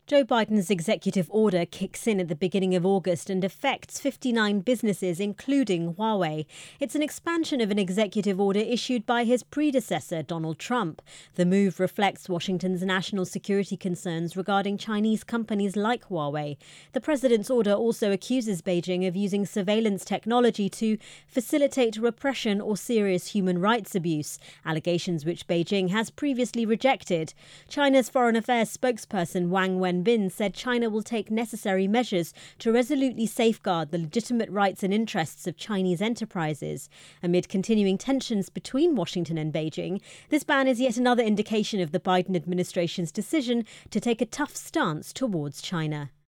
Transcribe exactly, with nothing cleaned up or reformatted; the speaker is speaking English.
Joe Biden's executive order kicks in at the beginning of August and affects fifty-nine businesses, including Huawei. It's an expansion of an executive order issued by his predecessor, Donald Trump. The move reflects Washington's national security concerns regarding Chinese companies like Huawei. The president's order also accuses Beijing of using surveillance technology to facilitate repression or serious human rights abuse, allegations which Beijing has previously rejected. China's Foreign Affairs spokesperson Wang Wenbin said China will take necessary measures to resolutely safeguard the legitimate rights and interests of Chinese enterprises. Amid continuing tensions between Washington and Beijing, this ban is yet another indication of the Biden administration's decision to take a tough stance towards China.